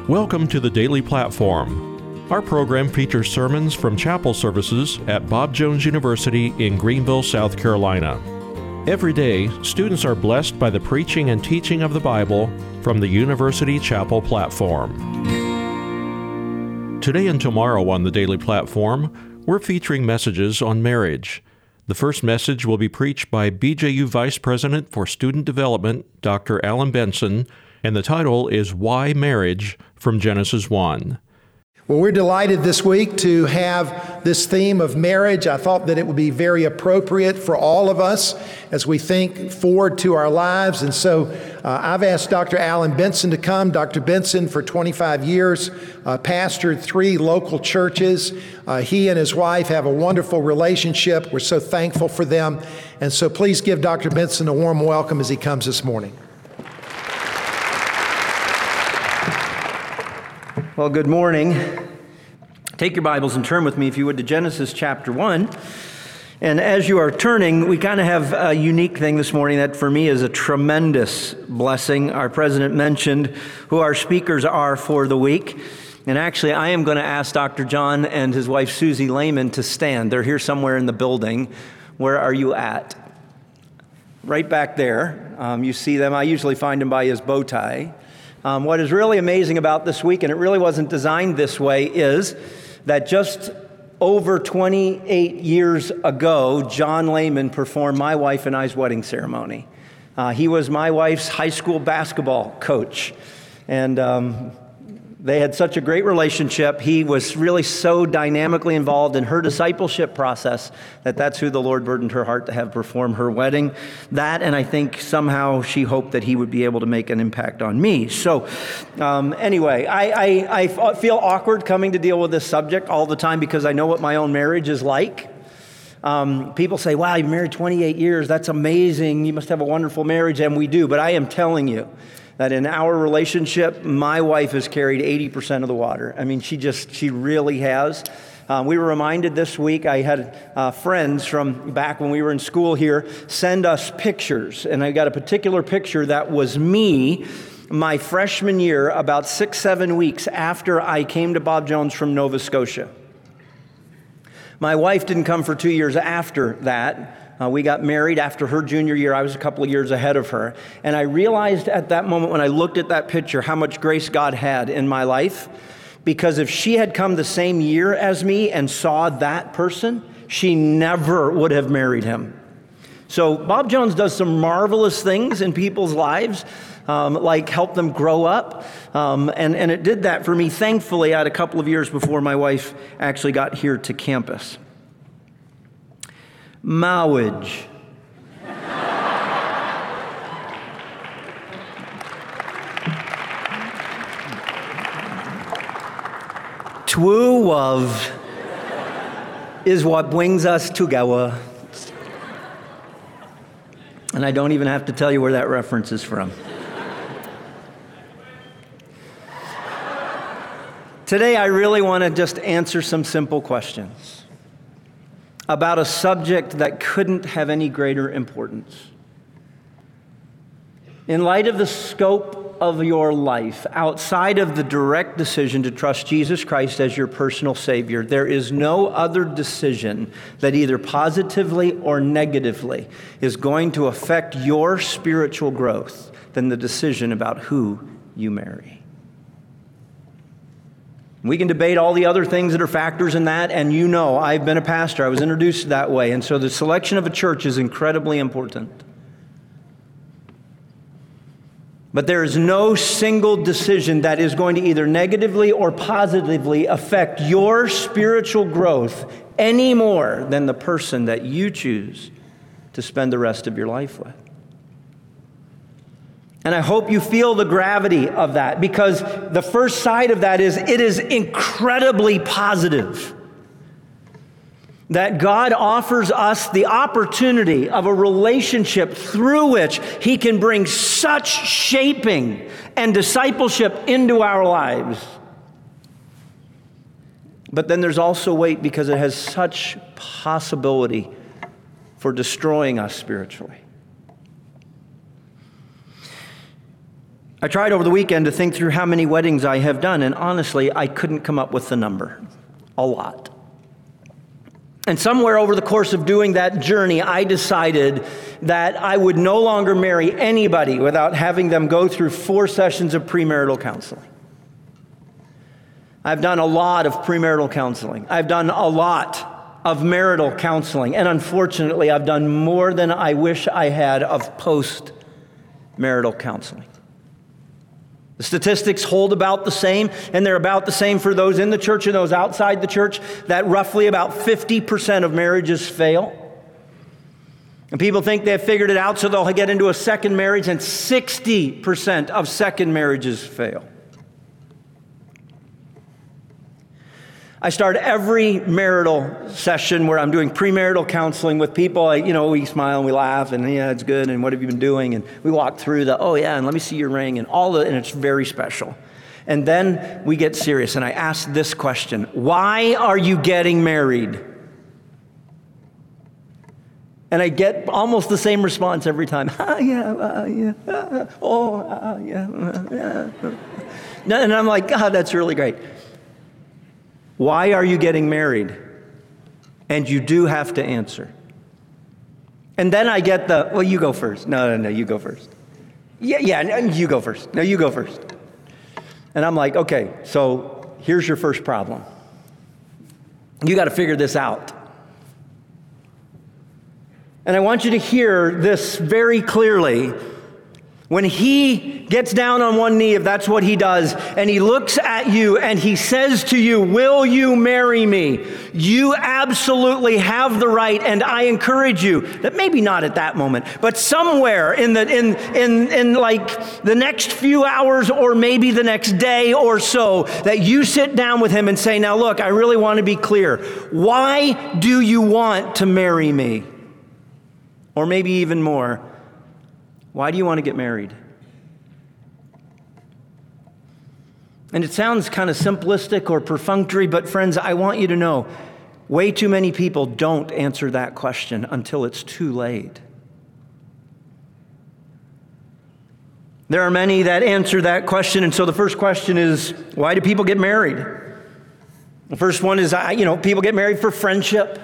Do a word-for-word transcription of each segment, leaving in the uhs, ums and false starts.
Welcome to the Daily Platform. Our program features sermons from chapel services at Bob Jones University in Greenville, South Carolina. Every day, students are blessed by the preaching and teaching of the Bible from the University Chapel platform. Today and tomorrow on the Daily Platform, we're featuring messages on marriage. The first message will be preached by B J U Vice President for Student Development, Doctor Alan Benson, and the title is Why Marriage from Genesis one. Well, we're delighted this week to have this theme of marriage. I thought that it would be very appropriate for all of us as we think forward to our lives. And so uh, I've asked Doctor Alan Benson to come. Doctor Benson, for twenty-five years, uh, pastored three local churches. Uh, he and his wife have a wonderful relationship. We're so thankful for them. And so please give Doctor Benson a warm welcome as he comes this morning. Well, good morning. Take your Bibles and turn with me, if you would, to Genesis chapter one. And as you are turning, we kind of have a unique thing this morning that for me is a tremendous blessing. Our president mentioned who our speakers are for the week. And actually, I am going to ask Doctor John and his wife Susie Lehman to stand. They're here somewhere in the building. Where are you at? Right back there. Um, you see them. I usually find him by his bow tie. Um, what is really amazing about this week, and it really wasn't designed this way, is that just over twenty-eight years ago, John Lehman performed my wife and I's wedding ceremony. Uh, he was my wife's high school basketball coach, and um, they had such a great relationship. He was really so dynamically involved in her discipleship process that that's who the Lord burdened her heart to have perform her wedding. That, and I think somehow she hoped that he would be able to make an impact on me. So um, anyway, I, I, I feel awkward coming to deal with this subject all the time because I know what my own marriage is like. Um, people say, wow, you've been married twenty-eight years. That's amazing. You must have a wonderful marriage. And we do. But I am telling you, that in our relationship, my wife has carried eighty percent of the water. I mean, she just, she really has. Um, we were reminded this week, I had uh, friends from back when we were in school here send us pictures. And I got a particular picture that was me, my freshman year, about six, seven weeks after I came to Bob Jones from Nova Scotia. My wife didn't come for two years after that. Uh, we got married after her junior year. I was a couple of years ahead of her. And I realized at that moment when I looked at that picture how much grace God had in my life. Because if she had come the same year as me and saw that person, she never would have married him. So Bob Jones does some marvelous things in people's lives, um, like help them grow up. Um, and, and it did that for me. Thankfully, I had a couple of years before my wife actually got here to campus. Marriage. True love is what brings us together. And I don't even have to tell you where that reference is from. Today, I really want to just answer some simple questions about a subject that couldn't have any greater importance. In light of the scope of your life, outside of the direct decision to trust Jesus Christ as your personal Savior, there is no other decision that either positively or negatively is going to affect your spiritual growth than the decision about who you marry. We can debate all the other things that are factors in that, and you know, I've been a pastor. I was introduced that way, and so the selection of a church is incredibly important. But there is no single decision that is going to either negatively or positively affect your spiritual growth any more than the person that you choose to spend the rest of your life with. And I hope you feel the gravity of that, because the first side of that is it is incredibly positive that God offers us the opportunity of a relationship through which He can bring such shaping and discipleship into our lives. But then there's also weight because it has such possibility for destroying us spiritually. I tried over the weekend to think through how many weddings I have done, and honestly, I couldn't come up with the number. A lot. And somewhere over the course of doing that journey, I decided that I would no longer marry anybody without having them go through four sessions of premarital counseling. I've done a lot of premarital counseling. I've done a lot of marital counseling. And unfortunately, I've done more than I wish I had of post-marital counseling. The statistics hold about the same, and they're about the same for those in the church and those outside the church, that roughly about fifty percent of marriages fail. And people think they've figured it out, so they'll get into a second marriage, and sixty percent of second marriages fail. I start every marital session where I'm doing premarital counseling with people. I, you know, we smile and we laugh and yeah, it's good. And what have you been doing? And we walk through the, oh yeah, and let me see your ring and all the, and it's very special. And then we get serious and I ask this question: why are you getting married? And I get almost the same response every time. Ah, yeah, uh, yeah, uh, oh, uh, yeah, uh, yeah. And I'm like, God, that's really great. Why are you getting married? And you do have to answer. And then I get the, well, you go first. No, no, no, you go first. Yeah, yeah, no, you go first. No, you go first. And I'm like, okay, so here's your first problem. You got to figure this out. And I want you to hear this very clearly. When he gets down on one knee, if that's what he does, and he looks at you and he says to you, will you marry me? You absolutely have the right, and I encourage you that maybe not at that moment, but somewhere in the in in in like the next few hours or maybe the next day or so, that you sit down with him and say, now look, I really want to be clear. Why do you want to marry me? Or maybe even more, why do you want to get married? And it sounds kind of simplistic or perfunctory, but friends, I want you to know, way too many people don't answer that question until it's too late. There are many that answer that question, and so the first question is, why do people get married? The first one is, you know, people get married for friendship.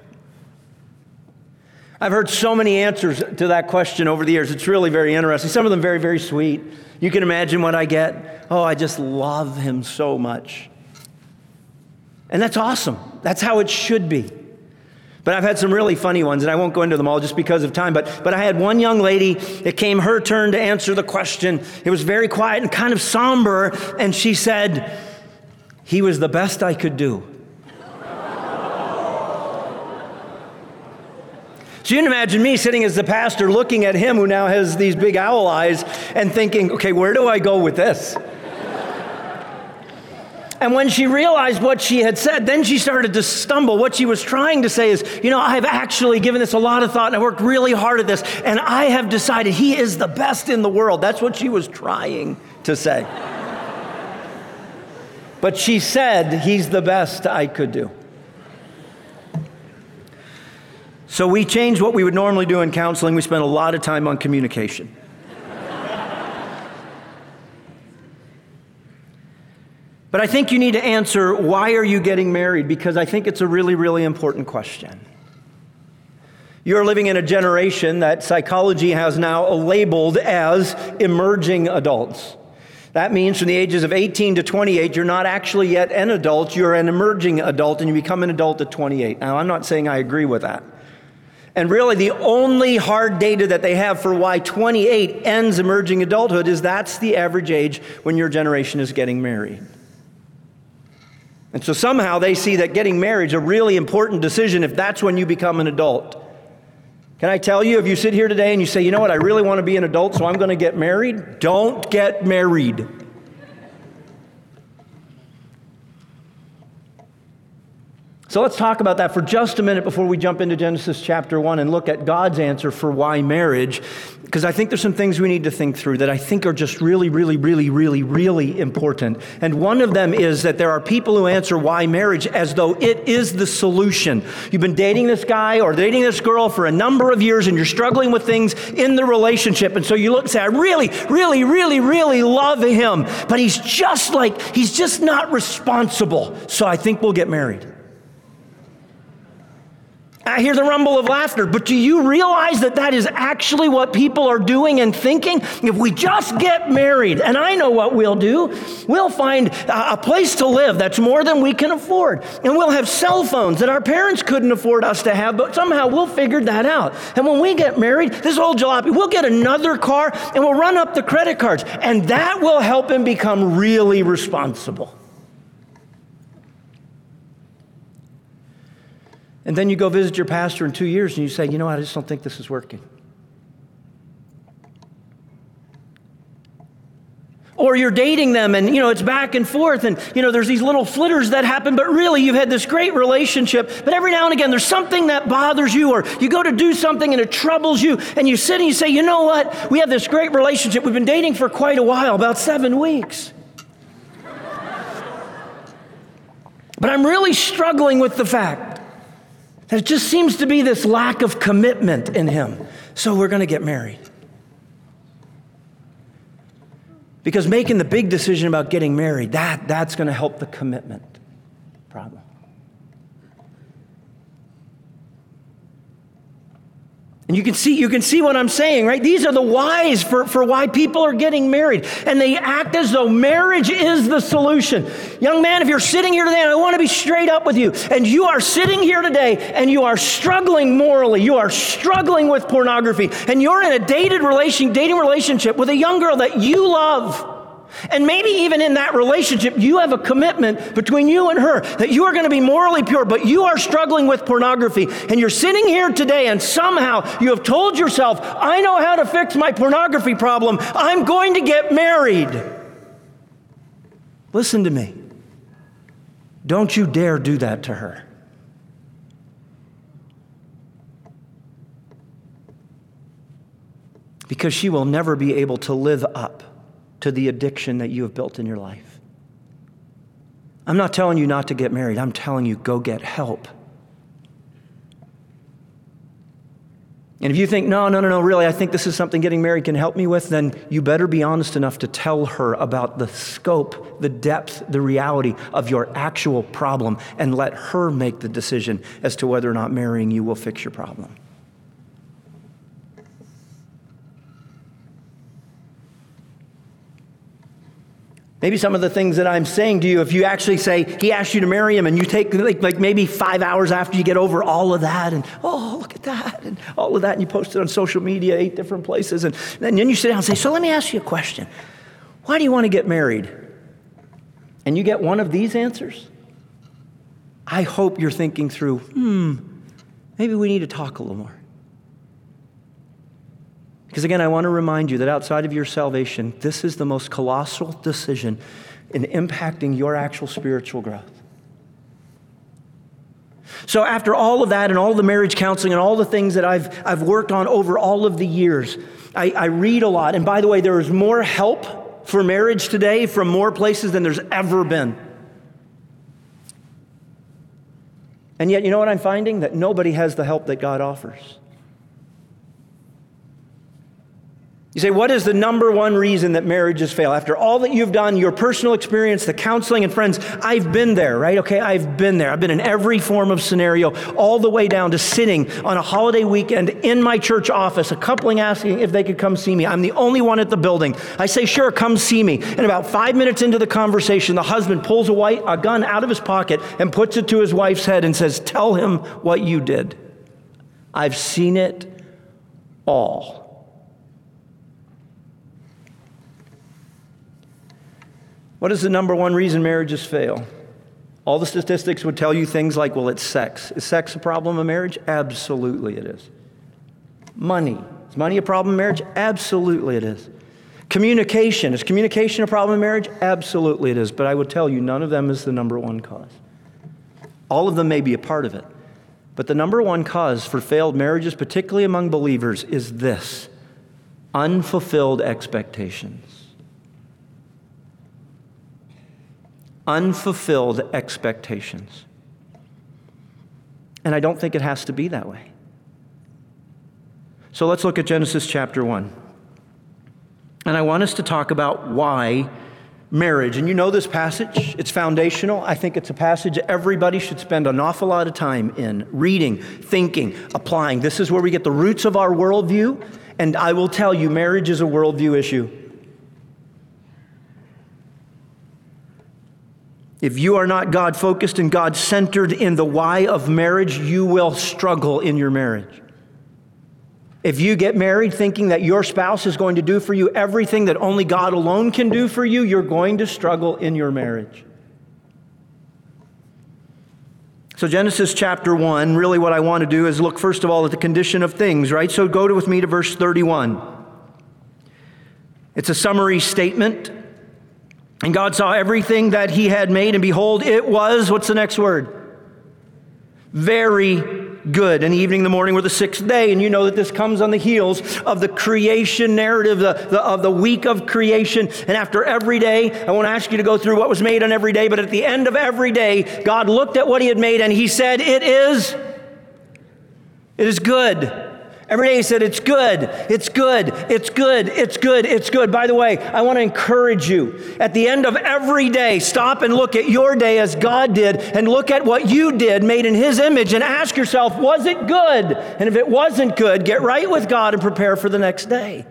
I've heard so many answers to that question over the years. It's really very interesting. Some of them very, very sweet. You can imagine what I get. Oh, I just love him so much. And that's awesome. That's how it should be. But I've had some really funny ones, and I won't go into them all just because of time. But, but I had one young lady, it came her turn to answer the question. It was very quiet and kind of somber, and she said, he was the best I could do. So you can imagine me sitting as the pastor looking at him who now has these big owl eyes and thinking, okay, where do I go with this? And when she realized what she had said, then she started to stumble. What she was trying to say is, you know, I've actually given this a lot of thought and I worked really hard at this, and I have decided he is the best in the world. That's what she was trying to say. But she said, he's the best I could do. So we changed what we would normally do in counseling. We spent a lot of time on communication. But I think you need to answer, why are you getting married? Because I think it's a really, really important question. You're living in a generation that psychology has now labeled as emerging adults. That means from the ages of eighteen to twenty-eight, you're not actually yet an adult, you're an emerging adult, and you become an adult at twenty-eight. Now, I'm not saying I agree with that. And really, the only hard data that they have for why twenty-eight ends emerging adulthood is that's the average age when your generation is getting married. And so somehow they see that getting married is a really important decision if that's when you become an adult. Can I tell you, if you sit here today and you say, you know what, I really want to be an adult, so I'm going to get married, don't get married. So let's talk about that for just a minute before we jump into Genesis chapter one and look at God's answer for why marriage, because I think there's some things we need to think through that I think are just really, really, really, really, really important. And one of them is that there are people who answer why marriage as though it is the solution. You've been dating this guy or dating this girl for a number of years and you're struggling with things in the relationship. And so you look and say, I really, really, really, really love him, but he's just like, he's just not responsible. So I think we'll get married. I hear the rumble of laughter, but do you realize that that is actually what people are doing and thinking? If we just get married, and I know what we'll do, we'll find a place to live that's more than we can afford. And we'll have cell phones that our parents couldn't afford us to have, but somehow we'll figure that out. And when we get married, this old jalopy, we'll get another car and we'll run up the credit cards. And that will help him become really responsible. And then you go visit your pastor in two years and you say, you know what, I just don't think this is working. Or you're dating them and, you know, it's back and forth and, you know, there's these little flitters that happen, but really you've had this great relationship, but every now and again there's something that bothers you or you go to do something and it troubles you and you sit and you say, you know what, we have this great relationship. We've been dating for quite a while, about seven weeks. But I'm really struggling with the fact there just seems to be this lack of commitment in him. So we're going to get married. Because making the big decision about getting married, that, that's going to help the commitment problem. And you can see, you can see what I'm saying, right? These are the whys for, for why people are getting married. And they act as though marriage is the solution. Young man, if you're sitting here today, and I want to be straight up with you, and you are sitting here today, and you are struggling morally, you are struggling with pornography, and you're in a dated relation, dating relationship with a young girl that you love. And maybe even in that relationship, you have a commitment between you and her that you are going to be morally pure, but you are struggling with pornography. And you're sitting here today and somehow you have told yourself, I know how to fix my pornography problem. I'm going to get married. Listen to me. Don't you dare do that to her. Because she will never be able to live up to the addiction that you have built in your life. I'm not telling you not to get married. I'm telling you, go get help. And if you think, no, no, no, no, really, I think this is something getting married can help me with, then you better be honest enough to tell her about the scope, the depth, the reality of your actual problem, and let her make the decision as to whether or not marrying you will fix your problem. Maybe some of the things that I'm saying to you, if you actually say, he asked you to marry him, and you take like, like maybe five hours after you get over all of that, and oh, look at that, and all of that, and you post it on social media, eight different places, and then you sit down and say, so let me ask you a question. Why do you want to get married? And you get one of these answers. I hope you're thinking through, hmm, maybe we need to talk a little more. Because again, I want to remind you that outside of your salvation, this is the most colossal decision in impacting your actual spiritual growth. So after all of that and all the marriage counseling and all the things that I've, I've worked on over all of the years, I, I read a lot. And by the way, there is more help for marriage today from more places than there's ever been. And yet, you know what I'm finding? That nobody has the help that God offers. You say, what is the number one reason that marriages fail? After all that you've done, your personal experience, the counseling and friends, I've been there, right? Okay, I've been there. I've been in every form of scenario, all the way down to sitting on a holiday weekend in my church office, a coupling asking if they could come see me. I'm the only one at the building. I say, sure, come see me. And about five minutes into the conversation, the husband pulls a, white, a gun out of his pocket and puts it to his wife's head and says, tell him what you did. I've seen it all. What is the number one reason marriages fail? All the statistics would tell you things like, well, it's sex. Is sex a problem in marriage? Absolutely it is. Money. Is money a problem in marriage? Absolutely it is. Communication. Is communication a problem in marriage? Absolutely it is. But I would tell you, none of them is the number one cause. All of them may be a part of it. But the number one cause for failed marriages, particularly among believers, is this: unfulfilled expectations. Unfulfilled expectations. And I don't think it has to be that way. So let's look at Genesis chapter one. And I want us to talk about why marriage. And you know this passage. It's foundational. I think it's a passage everybody should spend an awful lot of time in, reading, thinking, applying. This is where we get the roots of our worldview. And I will tell you, marriage is a worldview issue. If you are not God-focused and God-centered in the why of marriage, you will struggle in your marriage. If you get married thinking that your spouse is going to do for you everything that only God alone can do for you, you're going to struggle in your marriage. So Genesis chapter one, really what I want to do is look first of all at the condition of things, right? So go to, with me to verse thirty-one. It's a summary statement. And God saw everything that he had made, and behold, it was, what's the next word? Very good. And the evening and the morning were the sixth day. And you know that this comes on the heels of the creation narrative, the, the, of the week of creation. And after every day, I won't ask you to go through what was made on every day, but at the end of every day, God looked at what he had made and he said, it is, it is good. Every day he said, it's good, it's good, it's good, it's good, it's good. By the way, I want to encourage you. At the end of every day, stop and look at your day as God did and look at what you did, made in his image, and ask yourself, was it good? And if it wasn't good, get right with God and prepare for the next day.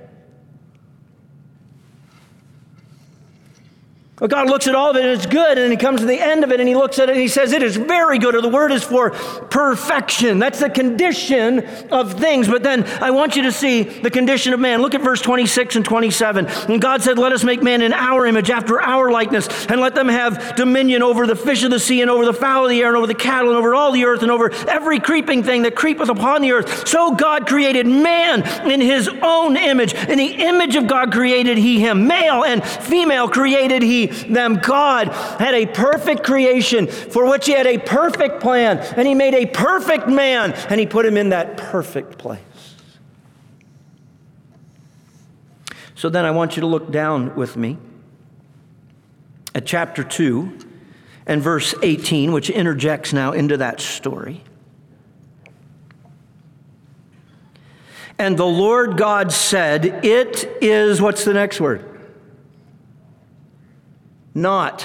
Well, God looks at all of it and it's good, and then he comes to the end of it and he looks at it and he says, it is very good, or the word is for perfection. That's the condition of things. But then I want you to see the condition of man. Look at verse twenty-six and twenty-seven. And God said, let us make man in our image, after our likeness, and let them have dominion over the fish of the sea, and over the fowl of the air, and over the cattle, and over all the earth, and over every creeping thing that creepeth upon the earth. So God created man in his own image. In the image of God created he him. Male and female created he them. God had a perfect creation for which he had a perfect plan, and he made a perfect man, and he put him in that perfect place. So then I want you to look down with me at chapter two and verse eighteen, which interjects now into that story. And the Lord God said, it is, what's the next word? Not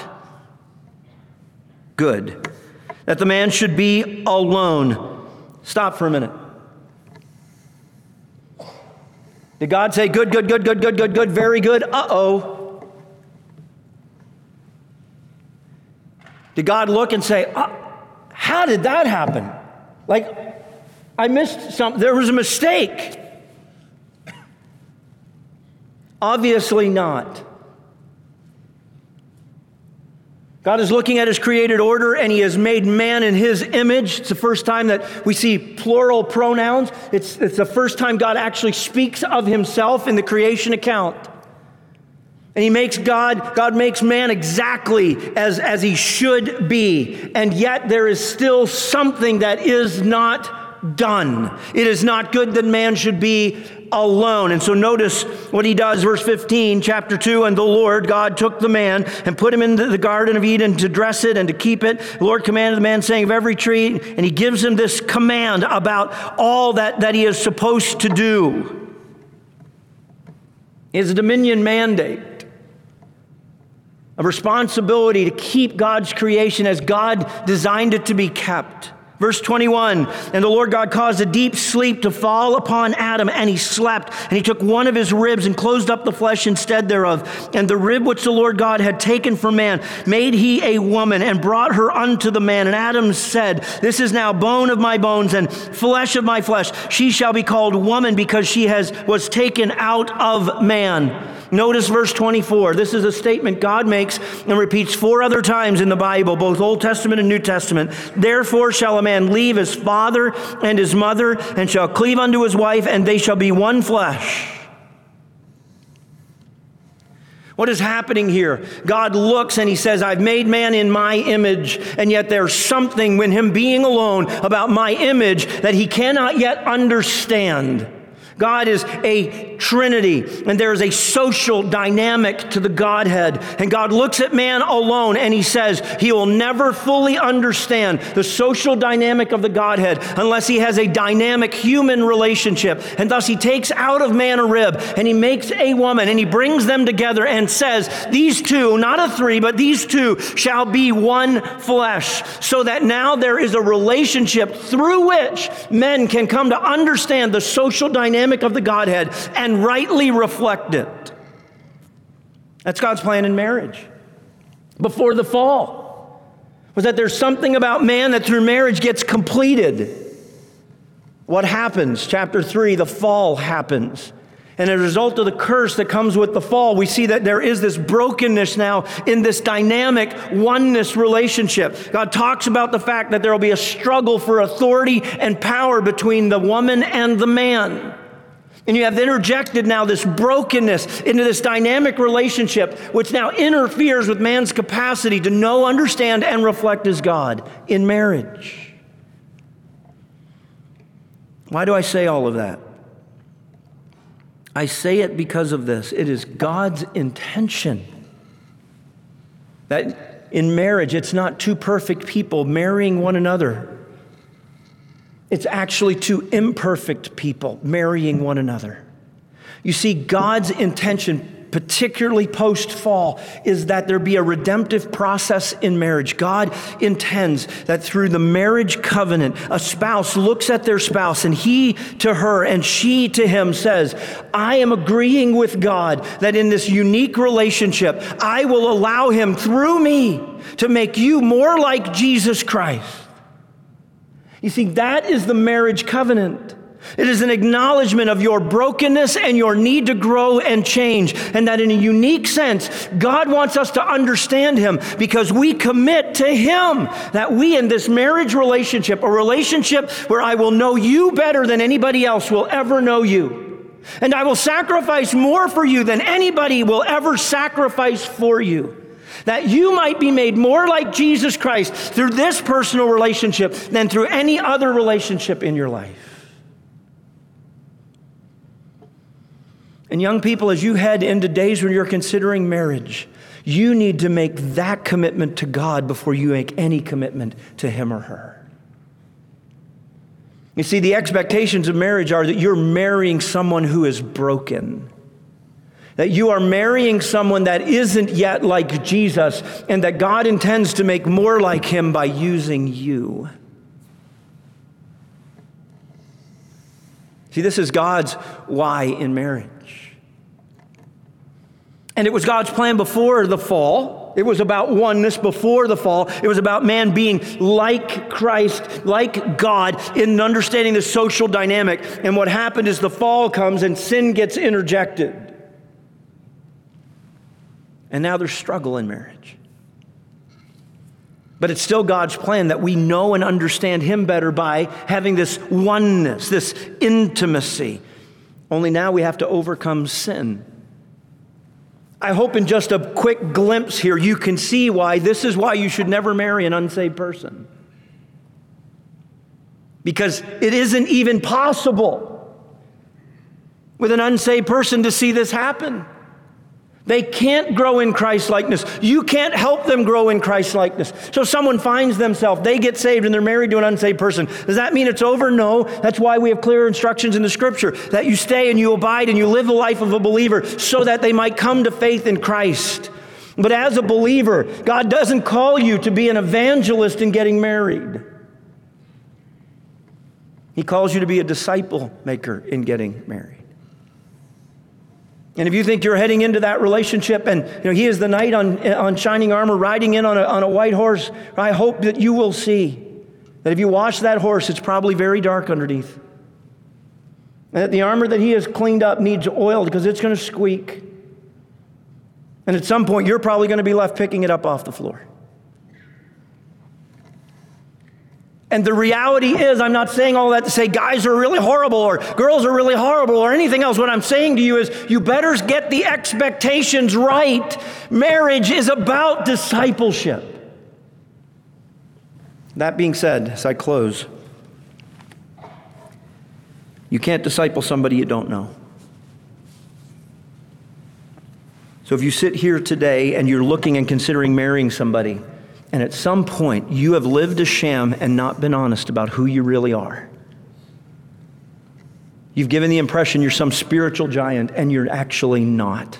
good that the man should be alone. Stop for a minute. Did God say good, good, good, good, good, good, good, very good? Uh-oh. Did God look and say, oh, how did that happen? Like, I missed something. There was a mistake. Obviously not. God is looking at his created order, and he has made man in his image. It's the first time that we see plural pronouns. It's, it's the first time God actually speaks of himself in the creation account. And he makes God, God makes man exactly as, as he should be. And yet there is still something that is not done. It is not good that man should be alone. And so notice what he does, verse fifteen, chapter two, and the Lord God took the man and put him into the Garden of Eden to dress it and to keep it. The Lord commanded the man, saying, of every tree, and he gives him this command about all that, that he is supposed to do. It's a dominion mandate, a responsibility to keep God's creation as God designed it to be kept. Verse twenty-one, and the Lord God caused a deep sleep to fall upon Adam, and he slept. And he took one of his ribs and closed up the flesh instead thereof. And the rib which the Lord God had taken from man made he a woman, and brought her unto the man. And Adam said, this is now bone of my bones and flesh of my flesh. She shall be called woman, because she has was taken out of man. Notice verse twenty-four. This is a statement God makes and repeats four other times in the Bible, both Old Testament and New Testament. Therefore shall a man leave his father and his mother, and shall cleave unto his wife, and they shall be one flesh. What is happening here? God looks and he says, I've made man in my image, and yet there's something when him being alone about my image that he cannot yet understand. God is a Trinity, and there is a social dynamic to the Godhead. And God looks at man alone, and he says he will never fully understand the social dynamic of the Godhead unless he has a dynamic human relationship. And thus he takes out of man a rib, and he makes a woman, and he brings them together and says, these two, not a three, but these two shall be one flesh, so that now there is a relationship through which men can come to understand the social dynamic of the Godhead and rightly reflect it. That's God's plan in marriage. Before the fall, was that there's something about man that through marriage gets completed. What happens? Chapter three, the fall happens. And as a result of the curse that comes with the fall, we see that there is this brokenness now in this dynamic oneness relationship. God talks about the fact that there will be a struggle for authority and power between the woman and the man. And you have interjected now this brokenness into this dynamic relationship, which now interferes with man's capacity to know, understand, and reflect as God in marriage. Why do I say all of that? I say it because of this. It is God's intention that in marriage, it's not two perfect people marrying one another. It's actually two imperfect people marrying one another. You see, God's intention, particularly post-fall, is that there be a redemptive process in marriage. God intends that through the marriage covenant, a spouse looks at their spouse, and he to her and she to him says, I am agreeing with God that in this unique relationship, I will allow him through me to make you more like Jesus Christ. You see, that is the marriage covenant. It is an acknowledgement of your brokenness and your need to grow and change. And that in a unique sense, God wants us to understand him because we commit to him that we in this marriage relationship, a relationship where I will know you better than anybody else will ever know you. And I will sacrifice more for you than anybody will ever sacrifice for you. That you might be made more like Jesus Christ through this personal relationship than through any other relationship in your life. And young people, as you head into days when you're considering marriage, you need to make that commitment to God before you make any commitment to him or her. You see, the expectations of marriage are that you're marrying someone who is broken. That you are marrying someone that isn't yet like Jesus, and that God intends to make more like him by using you. See, this is God's why in marriage. And it was God's plan before the fall. It was about oneness before the fall. It was about man being like Christ, like God, in understanding the social dynamic. And what happened is the fall comes and sin gets interjected. And now there's struggle in marriage. But it's still God's plan that we know and understand him better by having this oneness, this intimacy. Only now we have to overcome sin. I hope in just a quick glimpse here, you can see why this is why you should never marry an unsaved person. Because it isn't even possible with an unsaved person to see this happen. They can't grow in Christ-likeness. You can't help them grow in Christ-likeness. So someone finds themselves, they get saved, and they're married to an unsaved person. Does that mean it's over? No. That's why we have clear instructions in the Scripture, that you stay and you abide and you live the life of a believer so that they might come to faith in Christ. But as a believer, God doesn't call you to be an evangelist in getting married. He calls you to be a disciple maker in getting married. And if you think you're heading into that relationship and you know he is the knight on, on shining armor riding in on a, on a white horse, I hope that you will see that if you watch that horse, it's probably very dark underneath. And that the armor that he has cleaned up needs oiled because it's going to squeak. And at some point, you're probably going to be left picking it up off the floor. And the reality is, I'm not saying all that to say guys are really horrible or girls are really horrible or anything else. What I'm saying to you is you better get the expectations right. Marriage is about discipleship. That being said, as I close, you can't disciple somebody you don't know. So if you sit here today and you're looking and considering marrying somebody, and at some point you have lived a sham and not been honest about who you really are, you've given the impression you're some spiritual giant and you're actually not.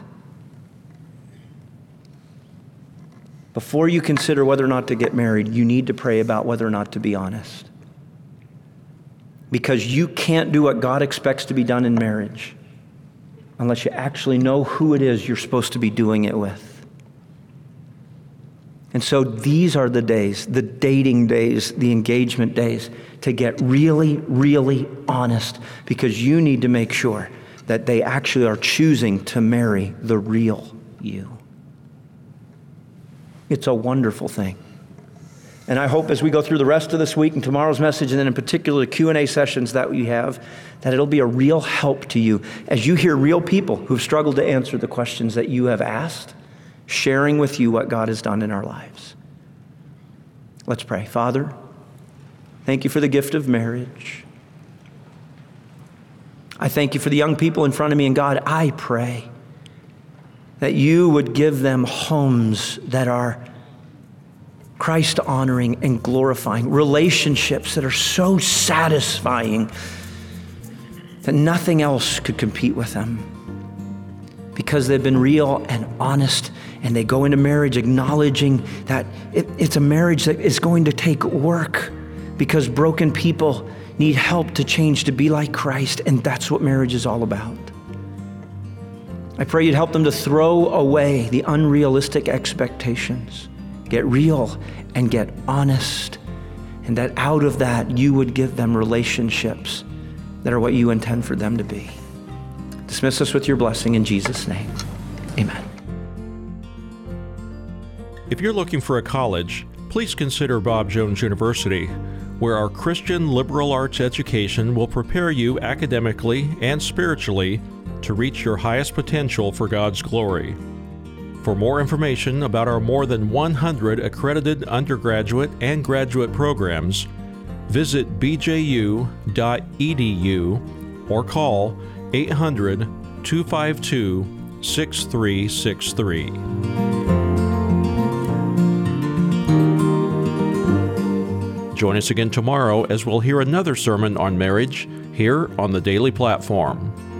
Before you consider whether or not to get married, you need to pray about whether or not to be honest. Because you can't do what God expects to be done in marriage unless you actually know who it is you're supposed to be doing it with. And so these are the days, the dating days, the engagement days, to get really, really honest, because you need to make sure that they actually are choosing to marry the real you. It's a wonderful thing. And I hope as we go through the rest of this week and tomorrow's message, and then in particular the Q and A sessions that we have, that it'll be a real help to you as you hear real people who've struggled to answer the questions that you have asked, sharing with you what God has done in our lives. Let's pray. Father, thank you for the gift of marriage. I thank you for the young people in front of me, and God, I pray that you would give them homes that are Christ-honoring and glorifying, relationships that are so satisfying that nothing else could compete with them, because they've been real and honest, and they go into marriage acknowledging that it, it's a marriage that is going to take work, because broken people need help to change to be like Christ, and that's what marriage is all about. I pray you'd help them to throw away the unrealistic expectations, get real and get honest, and that out of that you would give them relationships that are what you intend for them to be. Dismiss us with your blessing in Jesus' name. Amen. If you're looking for a college, please consider Bob Jones University, where our Christian liberal arts education will prepare you academically and spiritually to reach your highest potential for God's glory. For more information about our more than one hundred accredited undergraduate and graduate programs, visit b j u dot e d u or call eight hundred, two five two, six three six three. Join us again tomorrow as we'll hear another sermon on marriage here on the Daily Platform.